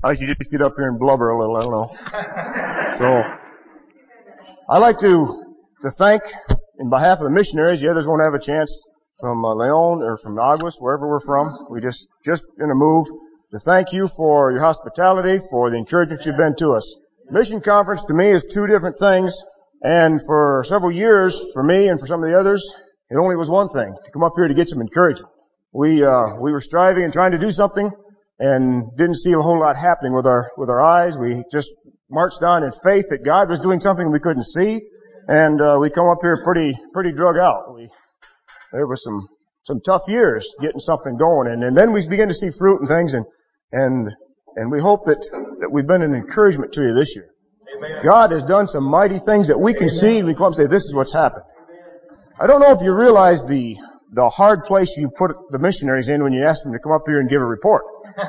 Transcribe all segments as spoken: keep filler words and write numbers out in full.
I should just get up here and blubber a little, I don't know. So, I'd like to, to thank, in behalf of the missionaries, the others won't have a chance, from uh, Leon or from Aguas, wherever we're from. We just, just in a move to thank you for your hospitality, for the encouragement you've been to us. Mission conference to me is two different things, and for several years, for me and for some of the others, it only was one thing, to come up here to get some encouragement. We, uh, we were striving and trying to do something, and didn't see a whole lot happening with our, with our eyes. We just marched on in faith that God was doing something we couldn't see, and, uh, we come up here pretty, pretty drug out. We, there was some, some tough years getting something going, and, and then we began to see fruit and things, and, and, and we hope that, that we've been an encouragement to you this year. Amen. God has done some mighty things that we can Amen. See, and we come up and say, this is what's happened. I don't know if you realize the, the hard place you put the missionaries in when you ask them to come up here and give a report.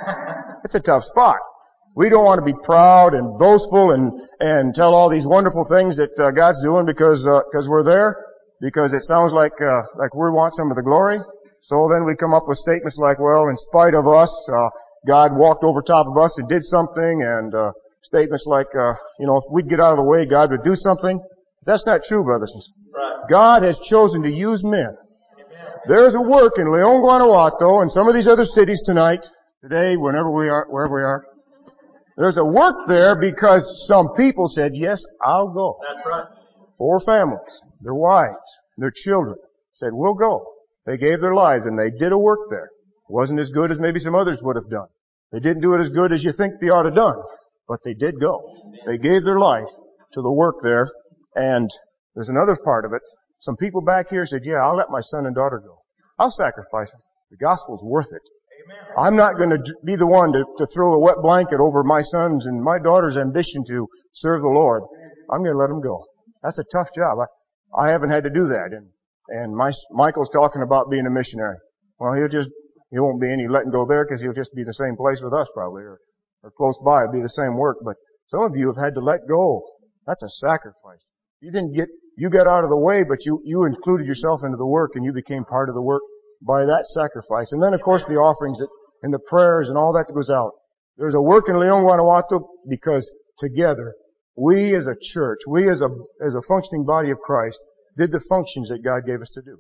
It's a tough spot. We don't want to be proud and boastful and, and tell all these wonderful things that uh, God's doing because, uh, because we're there, because it sounds like, uh, like we want some of the glory. So then we come up with statements like, well, in spite of us, uh, God walked over top of us and did something, and, uh, statements like, uh, you know, if we'd get out of the way, God would do something. That's not true, brothers and sisters. Right. God has chosen to use men. Amen. There's a work in Leon, Guanajuato, and some of these other cities tonight, today, whenever we are, wherever we are. There's a work there because some people said, yes, I'll go. That's right. Four families, their wives, their children said, we'll go. They gave their lives and they did a work there. It wasn't as good as maybe some others would have done. They didn't do it as good as you think they ought to have done, but they did go. They gave their life to the work there, and there's another part of it. Some people back here said, yeah, I'll let my son and daughter go. I'll sacrifice them. The gospel's worth it. I'm not going to be the one to, to throw a wet blanket over my son's and my daughter's ambition to serve the Lord. I'm going to let them go. That's a tough job. I, I haven't had to do that. And, and my, Michael's talking about being a missionary. Well, he'll just, he won't be any letting go there because he'll just be in the same place with us probably, or, or close by. It'll be the same work. But some of you have had to let go. That's a sacrifice. You didn't get, you got out of the way, but you, you included yourself into the work and you became part of the work by that sacrifice. And then, of course, the offerings that, and the prayers and all that that goes out. There's a work in Leon, Guanajuato because together, we as a church, we as a, as a functioning body of Christ, did the functions that God gave us to do.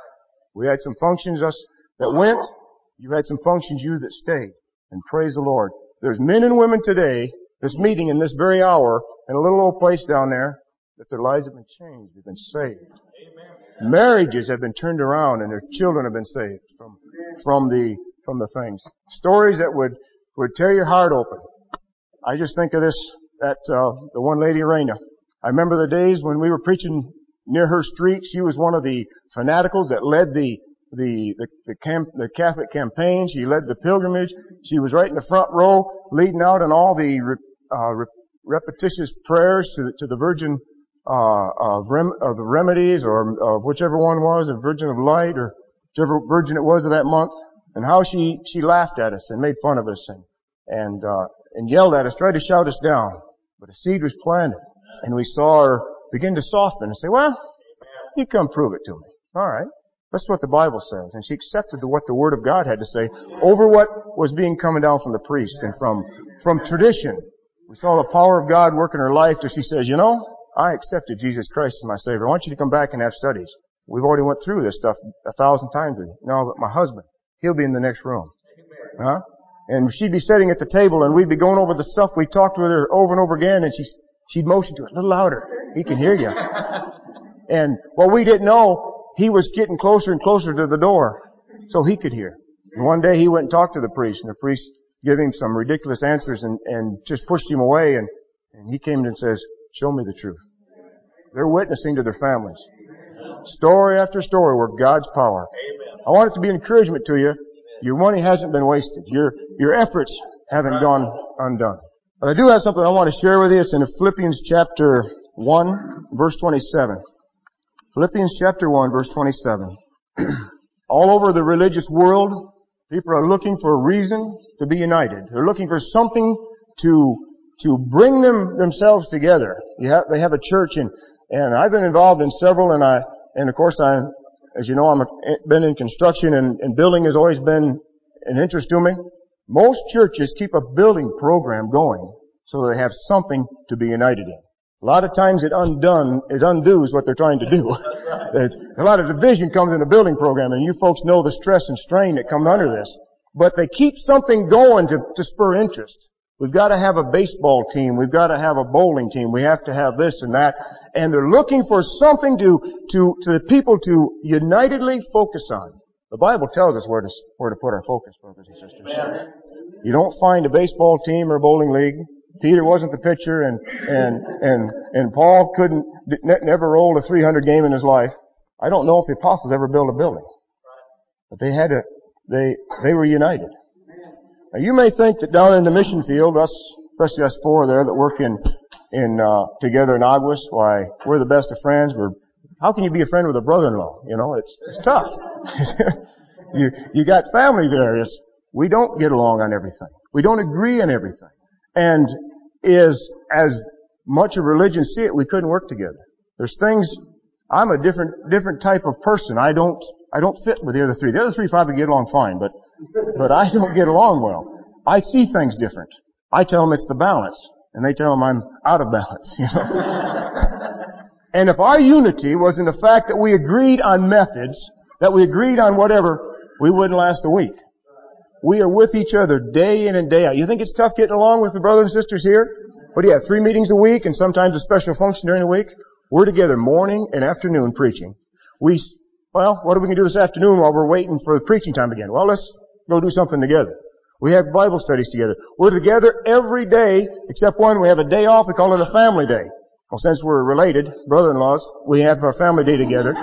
We had some functions us that went. You had some functions you that stayed. And praise the Lord. There's men and women today, this meeting in this very hour, in a little old place down there, that their lives have been changed. They've been saved. Amen. Marriages have been turned around and their children have been saved from, from the, from the things. Stories that would, would tear your heart open. I just think of this, that, uh, the one lady, Raina. I remember the days when we were preaching near her street. She was one of the fanaticals that led the, the, the, the, camp, the Catholic campaign. She led the pilgrimage. She was right in the front row, leading out in all the, uh, repetitious prayers to the, to the Virgin Uh, of, rem, of the remedies, or of whichever one was, the Virgin of Light, or whichever virgin it was of that month, and how she, she laughed at us and made fun of us and, and, uh, and yelled at us, tried to shout us down. But a seed was planted, and we saw her begin to soften and say, well, you come prove it to me. Alright. That's what the Bible says. And she accepted the, what the Word of God had to say over what was being coming down from the priest and from, from tradition. We saw the power of God work in her life till she says, you know, I accepted Jesus Christ as my Savior. I want you to come back and have studies. We've already went through this stuff a thousand times with you. No, but my husband, he'll be in the next room. Huh? And she'd be sitting at the table and we'd be going over the stuff. We talked with her over and over again and she, she'd motion to it a little louder. He can hear you. And what we didn't know, he was getting closer and closer to the door so he could hear. And one day he went and talked to the priest and the priest gave him some ridiculous answers and, and just pushed him away and, and he came and says, show me the truth. They're witnessing to their families. Story after story where God's power. I want it to be an encouragement to you. Your money hasn't been wasted. Your, your efforts haven't gone undone. But I do have something I want to share with you. It's in Philippians chapter one, verse twenty-seven. Philippians chapter one, verse twenty-seven. All over the religious world, people are looking for a reason to be united. They're looking for something to to bring them themselves together. You have, they have a church, and and I've been involved in several, and I and of course I, as you know, I'm a, been in construction, and, and building has always been an interest to me. Most churches keep a building program going so they have something to be united in. A lot of times it undone, it undoes what they're trying to do. A lot of division comes in a building program, and you folks know the stress and strain that come under this. But they keep something going to, to spur interest. We've got to have a baseball team. We've got to have a bowling team. We have to have this and that. And they're looking for something to, to, to the people to unitedly focus on. The Bible tells us where to, where to put our focus, brothers and sisters. You don't find a baseball team or a bowling league. Peter wasn't the pitcher, and, and, and, and Paul couldn't, never rolled a three hundred game in his life. I don't know if the apostles ever built a building. But they had to, they, they were united. Now you may think that down in the mission field, us, especially us four there that work in, in, uh, together in Aguas, why, we're the best of friends. We're, how can you be a friend with a brother-in-law? You know, it's, it's tough. you, you got family there. It's, we don't get along on everything. We don't agree on everything. And is, as much of religion see it, we couldn't work together. There's things, I'm a different, different type of person. I don't, I don't fit with the other three. The other three probably get along fine, but, but I don't get along well. I see things different. I tell them it's the balance, and they tell them I'm out of balance, you know. And if our unity was in the fact that we agreed on methods, that we agreed on whatever, we wouldn't last a week. We are with each other day in and day out. You think it's tough getting along with the brothers and sisters here? What do you have, three meetings a week and sometimes a special function during the week? We're together morning and afternoon preaching. We, well, what are we going to do this afternoon while we're waiting for the preaching time again? Well, let's go do something together. We have Bible studies together. We're together every day except one. We have a day off. We call it a family day. Well, since we're related, brother-in-laws, we have our family day together.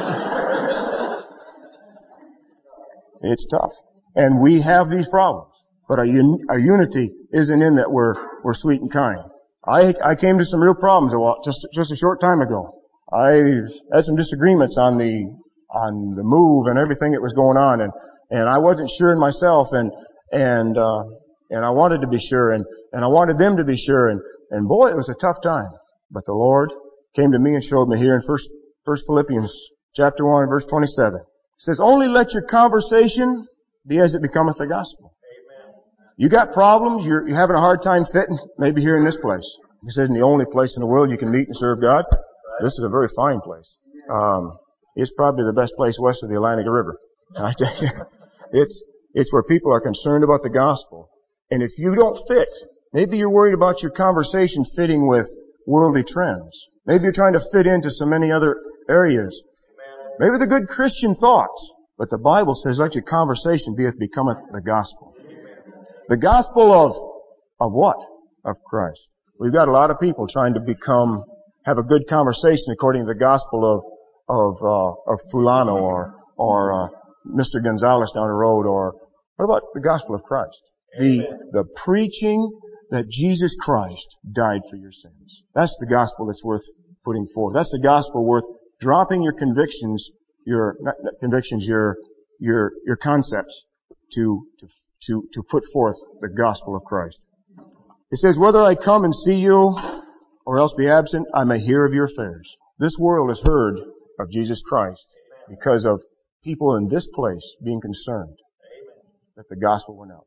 It's tough. And we have these problems. But our, un- our unity isn't in that we're, we're sweet and kind. I, I came to some real problems a while, just, just a short time ago. I had some disagreements on the, on the move and everything that was going on, and, and I wasn't sure in myself, and, and, uh, and I wanted to be sure, and, and I wanted them to be sure, and, and boy, it was a tough time. But the Lord came to me and showed me here in First, First Philippians chapter one, verse twenty-seven. It says, only let your conversation be as it becometh the gospel. Amen. You got problems, you're, you're having a hard time fitting, maybe here in this place. This isn't the only place in the world you can meet and serve God. This is a very fine place. Um, it's probably the best place west of the Atlantic River. I tell you, it's, it's where people are concerned about the gospel. And if you don't fit, maybe you're worried about your conversation fitting with worldly trends. Maybe you're trying to fit into so many other areas. Maybe they're good Christian thoughts. But the Bible says, let your conversation be as becometh the gospel. The gospel of, of what? Of Christ. We've got a lot of people trying to become, have a good conversation according to the gospel of, of, uh, of Fulano or, or, uh, Mister Gonzalez down the road, or what about the gospel of Christ? The, the preaching that Jesus Christ died for your sins. That's the gospel that's worth putting forth. That's the gospel worth dropping your convictions your not, not convictions, your your your concepts to to to to put forth the gospel of Christ. It says, whether I come and see you or else be absent, I may hear of your affairs. This world has heard of Jesus Christ because of people in this place being concerned that the gospel went out.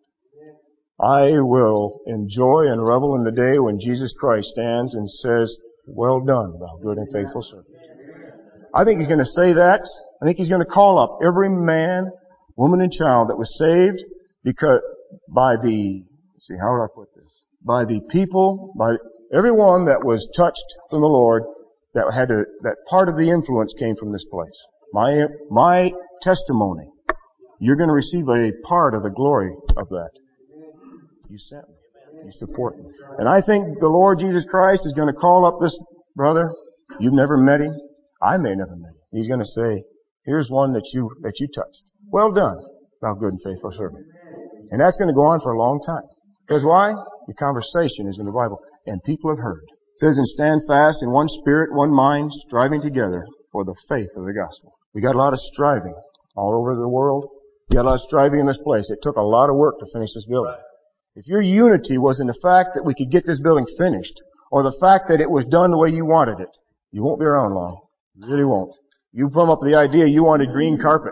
I will enjoy and revel in the day when Jesus Christ stands and says, well done, thou good and faithful servant. I think He's going to say that. I think He's going to call up every man, woman, and child that was saved because by the, let's see, how would I put this? By the people, by everyone that was touched from the Lord, that had to, that part of the influence came from this place. My, my testimony. You're going to receive a part of the glory of that. You sent me. You support me. And I think the Lord Jesus Christ is going to call up this brother. You've never met him. I may never met him. He's going to say, here's one that you, that you touched. Well done, thou good and faithful servant. And that's going to go on for a long time. Because why? Your conversation is in the Bible. And people have heard. It says, and stand fast in one spirit, one mind, striving together for the faith of the gospel. We got a lot of striving all over the world. We got a lot of striving in this place. It took a lot of work to finish this building. If your unity was in the fact that we could get this building finished, or the fact that it was done the way you wanted it, you won't be around long. You really won't. You come up with the idea you wanted green carpet.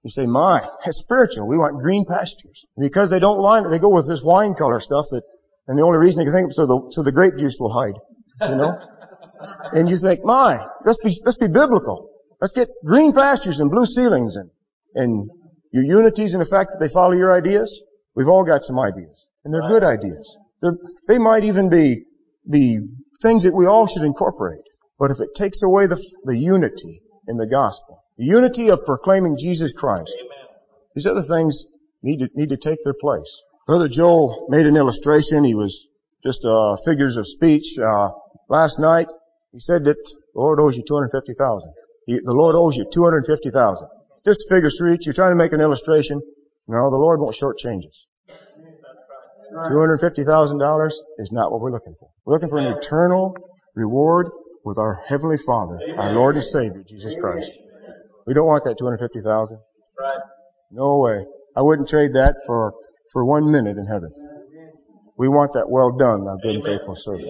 You say, my, that's spiritual. We want green pastures. And because they don't line it, they go with this wine color stuff that, and the only reason they can think of, so the, so the grape juice will hide. You know? And you think, my, let's be, let's be biblical. Let's get green pastures and blue ceilings and, and your unities in the fact that they follow your ideas. We've all got some ideas. And they're good ideas. They're, they might even be, be things that we all should incorporate. But if it takes away the, the unity in the gospel, the unity of proclaiming Jesus Christ, amen, these other things need to, need to take their place. Brother Joel made an illustration. He was just, uh, figures of speech, uh, last night. He said that the Lord owes you two hundred fifty thousand. The, the Lord owes you two hundred fifty thousand. Just a figure of speech. You're trying to make an illustration. No, the Lord won't shortchange us. two hundred fifty thousand dollars is not what we're looking for. We're looking for an eternal reward with our Heavenly Father, our Lord and Savior, Jesus Christ. We don't want that two hundred fifty thousand dollars. No way. I wouldn't trade that for, for one minute in heaven. We want that well done, thou good and faithful servant.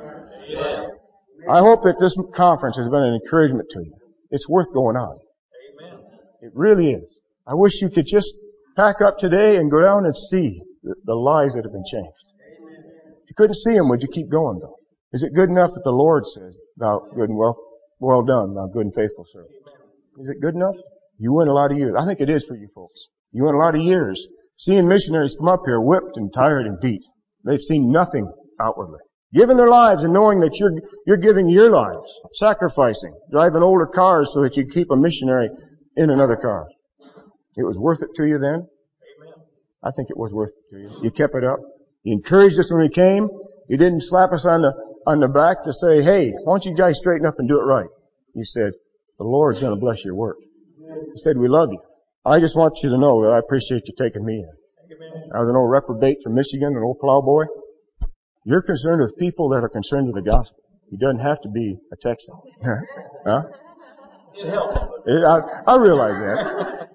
I hope that this conference has been an encouragement to you. It's worth going on. It really is. I wish you could just pack up today and go down and see the, the lives that have been changed. If you couldn't see them, would you keep going though? Is it good enough that the Lord says, thou good and well, well done, thou good and faithful servant? Is it good enough? You went a lot of years. I think it is for you folks. You went a lot of years seeing missionaries come up here whipped and tired and beat. They've seen nothing outwardly. Giving their lives and knowing that you're, you're giving your lives. Sacrificing. Driving older cars so that you keep a missionary in another car. It was worth it to you then? Amen. I think it was worth it to you. You kept it up. You encouraged us when we came. You didn't slap us on the, on the back to say, hey, why don't you guys straighten up and do it right? You said, the Lord's going to bless your work. You said, we love you. I just want you to know that I appreciate you taking me in. I was an old reprobate from Michigan, an old plowboy. You're concerned with people that are concerned with the gospel. He doesn't have to be a Texan. Huh? It, I, I realize that.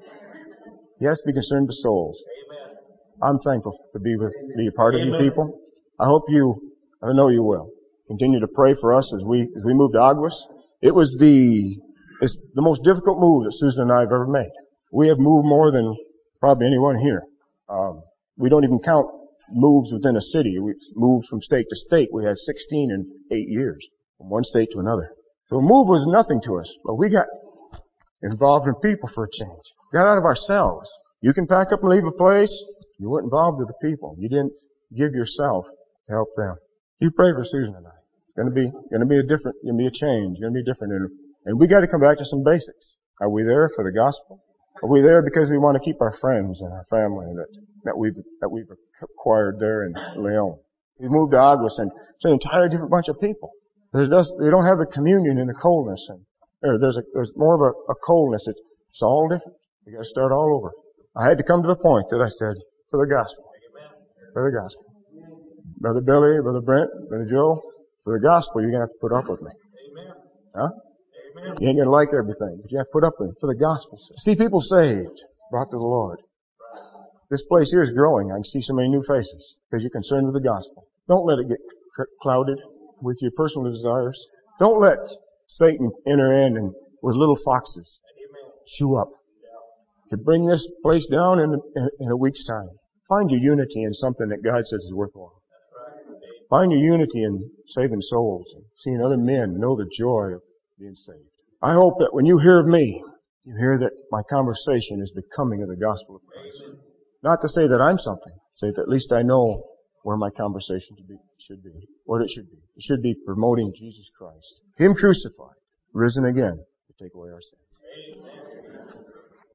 He has to be concerned with souls. Amen. I'm thankful to be with, be a part of Amen. You people. I hope you, I know you will, continue to pray for us as we, as we move to Aguas. It was the, it's the most difficult move that Susan and I have ever made. We have moved more than probably anyone here. Um, we don't even count moves within a city. We've moved from state to state. We had sixteen in eight years, from one state to another. So a move was nothing to us, but we got involved in people for a change. Got out of ourselves. You can pack up and leave a place. You weren't involved with the people. You didn't give yourself to help them. You pray for Susan and I. It's gonna be, gonna be a different, gonna be a change, gonna be different. And, and we gotta come back to some basics. Are we there for the gospel? Are we there because we want to keep our friends and our family that, that we've, that we've acquired there in Leon? We moved to Aguas and it's an entirely different bunch of people. There's just, they don't have the communion and the coldness and, or there's a, there's more of a, a coldness. It's, it's all different. We gotta start all over. I had to come to the point that I said, for the gospel. For the gospel. Brother Billy, Brother Brent, Brother Joe, for the gospel, you're gonna have to put up with me. Huh? You ain't gonna like everything, but you have to put up with it for the gospel. See people saved, brought to the Lord. This place here is growing. I can see so many new faces because you're concerned with the gospel. Don't let it get clouded with your personal desires. Don't let Satan enter in and with little foxes chew up. To bring this place down in, in, in a week's time. Find your unity in something that God says is worthwhile. Find your unity in saving souls and seeing other men know the joy of being saved. I hope that when you hear of me, you hear that my conversation is becoming of the gospel of Christ. Not to say that I'm something. Say that at least I know where my conversation should be, should be, what it should be. It should be promoting Jesus Christ. Him crucified, risen again to take away our sin.